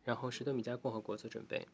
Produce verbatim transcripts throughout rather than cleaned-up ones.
然后是多米加共和国做准备。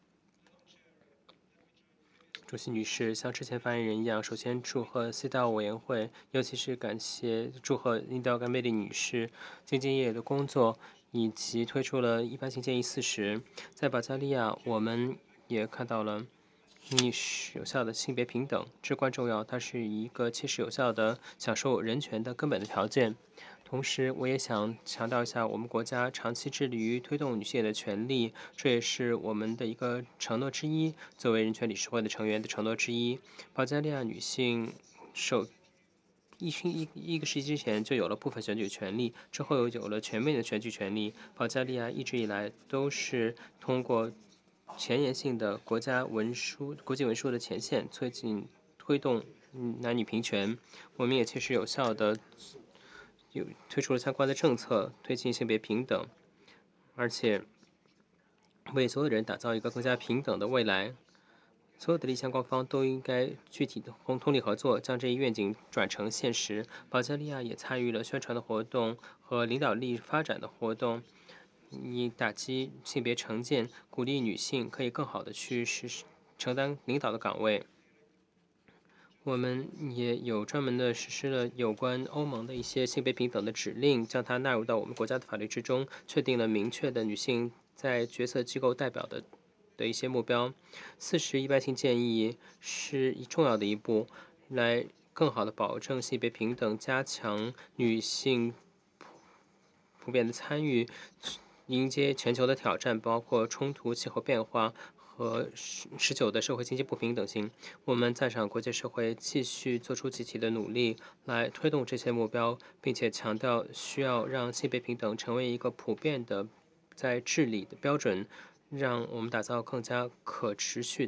主席女士，像之前发言人一样，首先祝贺 C 道委员会，尤其是感谢祝贺林道甘梅里女士兢兢业业的工作，以及推出了一般性建议四十。在保加利亚，我们也看到了你是有效的性别平等至关重要，它是一个切实有效的享受人权的根本的条件。同时，我也想强调一下，我们国家长期致力于推动女性的权利，这也是我们的一个承诺之一。作为人权理事会的成员的承诺之一，保加利亚女性受一一一个世纪之前就有了部分选举权利，之后又有了全面的选举权利。保加利亚一直以来都是通过前沿性的国家文书、国际文书的前线，推进推动男女平权。我们也切实有效的有推出了相关的政策，推进性别平等，而且为所有人打造一个更加平等的未来。所有的利相关方都应该具体的通力合作，将这一愿景转成现实。保加利亚也参与了宣传的活动和领导力发展的活动，以打击性别成见，鼓励女性可以更好的去实施承担领导的岗位。我们也有专门的实施了有关欧盟的一些性别平等的指令，将它纳入到我们国家的法律之中，确定了明确的女性在决策机构代表的的一些目标。四十一般性建议是重要的一步，来更好的保证性别平等，加强女性普遍的参与，迎接全球的挑战，包括冲突、气候变化和持久的社会经济不平等性。我们赞赏国际社会继续做出积极的努力，来推动这些目标，并且强调需要让性别平等成为一个普遍的在治理的标准，让我们打造更加可持续